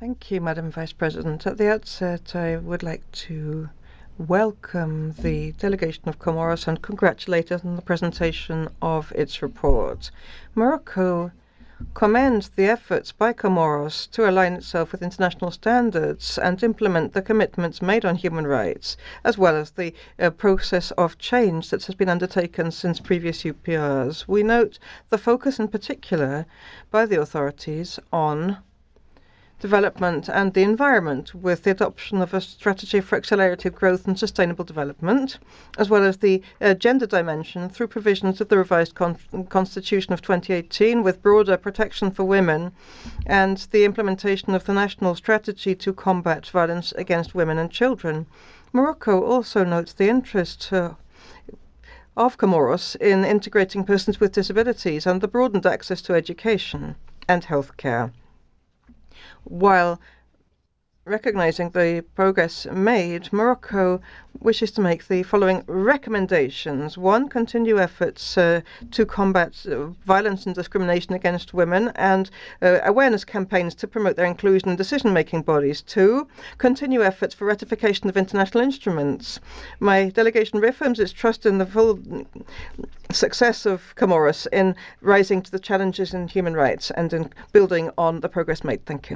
Thank you, Madam Vice President. At the outset, I would like to welcome the delegation of Comoros and congratulate it on the presentation of its report. Morocco commends the efforts by Comoros to align itself with international standards and implement the commitments made on human rights, as well as the process of change that has been undertaken since previous UPRs. We note the focus in particular by the authorities on development and the environment, with the adoption of a strategy for accelerated growth and sustainable development, as well as the gender dimension through provisions of the revised Constitution of 2018, with broader protection for women, and the implementation of the national strategy to combat violence against women and children. Morocco also notes the interest of Comoros in integrating persons with disabilities and the broadened access to education and healthcare, while recognizing the progress made. Morocco wishes to make the following recommendations. 1, continue efforts to combat violence and discrimination against women and awareness campaigns to promote their inclusion in decision-making bodies. 2, continue efforts for ratification of international instruments. My delegation reaffirms its trust in the full success of Comoros in rising to the challenges in human rights and in building on the progress made. Thank you.